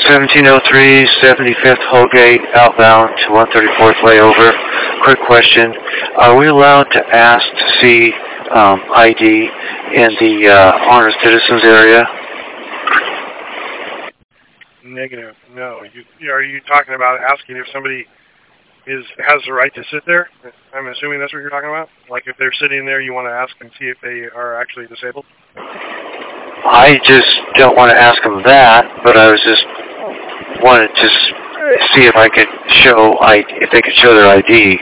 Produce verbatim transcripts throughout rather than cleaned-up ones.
seventeen oh three, seventy-fifth Holgate, outbound to one thirty-fourth layover. Quick question. Are we allowed to ask to see um, I D in the uh, Honor Citizens area? Negative. No. You, are you talking about asking if somebody is has the right to sit there? I'm assuming that's what you're talking about? Like if they're sitting there, you want to ask and see if they are actually disabled? I just don't want to ask them that, but I was just wanted to see if I could show I if they could show their I D.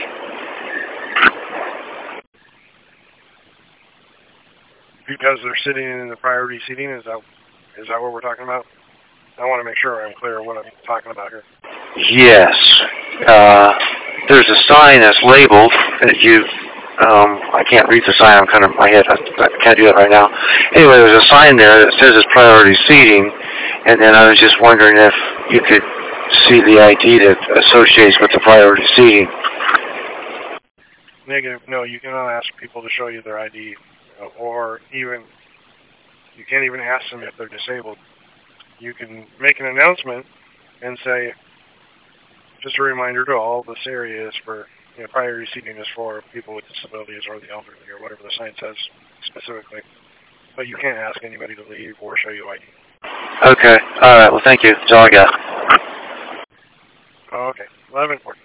Because they're sitting in the priority seating, is that is that what we're talking about? I want to make sure I'm clear what I'm talking about here. Yes. Uh, there's a sign that's labeled that you. Um, I can't read the sign. I'm kind of in my head. I, I can't do that right now. Anyway, there's a sign there that says it's priority seating, and then I was just wondering if you could see the I D that associates with the priority seating. Negative. No, you cannot ask people to show you their I D, or even you can't even ask them if they're disabled. You can make an announcement and say, just a reminder to all, this area is for, you know, priority seating is for people with disabilities or the elderly or whatever the sign says specifically. But you can't ask anybody to leave or show you I D. Okay. All right. Well, thank you. That's all I got. Okay. eleven forty.